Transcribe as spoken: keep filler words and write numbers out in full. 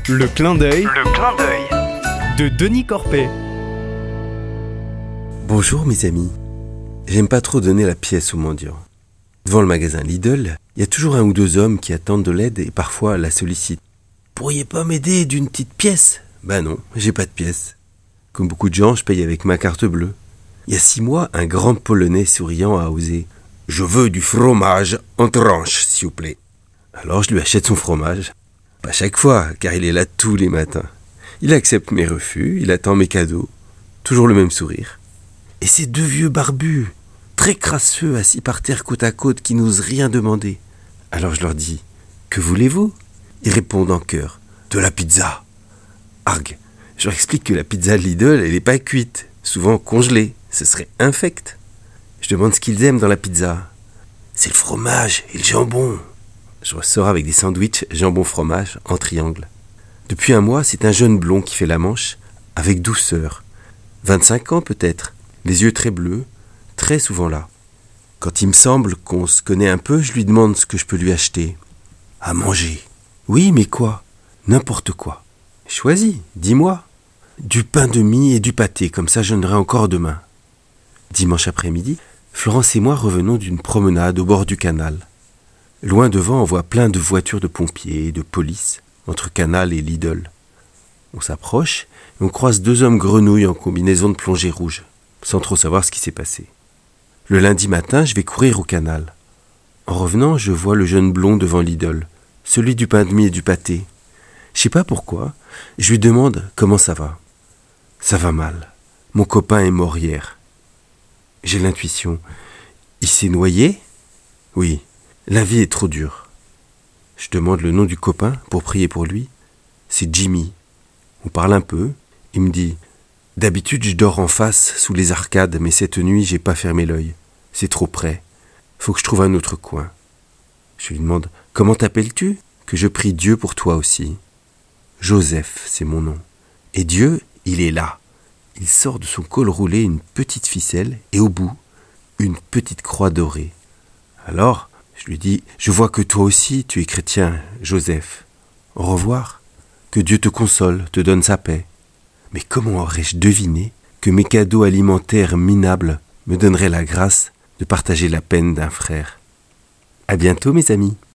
Le clin d'œil Le clin d'œil de Denis Corpet. Bonjour mes amis. J'aime pas trop donner la pièce aux mendiants. Devant le magasin Lidl, il y a toujours un ou deux hommes qui attendent de l'aide et parfois la sollicitent. Pourriez pas m'aider d'une petite pièce ? Ben non, j'ai pas de pièce. Comme beaucoup de gens, je paye avec ma carte bleue. Il y a six mois, un grand Polonais souriant a osé « Je veux du fromage en tranche, s'il vous plaît ». Alors je lui achète son fromage. Pas chaque fois, car il est là tous les matins. Il accepte mes refus, il attend mes cadeaux. Toujours le même sourire. Et ces deux vieux barbus, très crasseux, assis par terre côte à côte, qui n'osent rien demander. Alors je leur dis « Que voulez-vous » Ils répondent en chœur « De la pizza ». Argue. Je leur explique que la pizza Lidl, elle n'est pas cuite, souvent congelée. Ce serait infect. Je demande ce qu'ils aiment dans la pizza. C'est le fromage et le jambon. Je ressors avec des sandwichs jambon-fromage en triangle. Depuis un mois, c'est un jeune blond qui fait la manche, avec douceur. vingt-cinq ans peut-être, les yeux très bleus, très souvent là. Quand il me semble qu'on se connaît un peu, je lui demande ce que je peux lui acheter. À manger. Oui, mais quoi ? N'importe quoi. Choisis, dis-moi. Du pain de mie et du pâté, comme ça je n'aurai encore demain. Dimanche après-midi, Florence et moi revenons d'une promenade au bord du canal. Loin devant, on voit plein de voitures de pompiers et de police, entre canal et Lidl. On s'approche et on croise deux hommes grenouilles en combinaison de plongée rouge, sans trop savoir ce qui s'est passé. Le lundi matin, je vais courir au canal. En revenant, je vois le jeune blond devant Lidl, celui du pain de mie et du pâté. Je sais pas pourquoi, je lui demande comment ça va. Ça va mal. Mon copain est mort hier. J'ai l'intuition. Il s'est noyé ? Oui. La vie est trop dure. Je demande le nom du copain pour prier pour lui. C'est Jimmy. On parle un peu. Il me dit « D'habitude, je dors en face, sous les arcades, mais cette nuit, j'ai pas fermé l'œil. C'est trop près. Faut que je trouve un autre coin. » Je lui demande « Comment t'appelles-tu ? Que je prie Dieu pour toi aussi. » Joseph, c'est mon nom. Et Dieu, il est là. Il sort de son col roulé une petite ficelle et au bout, une petite croix dorée. Alors, je lui dis, je vois que toi aussi tu es chrétien, Joseph. Au revoir. Que Dieu te console, te donne sa paix. Mais comment aurais-je deviné que mes cadeaux alimentaires minables me donneraient la grâce de partager la peine d'un frère ? À bientôt mes amis.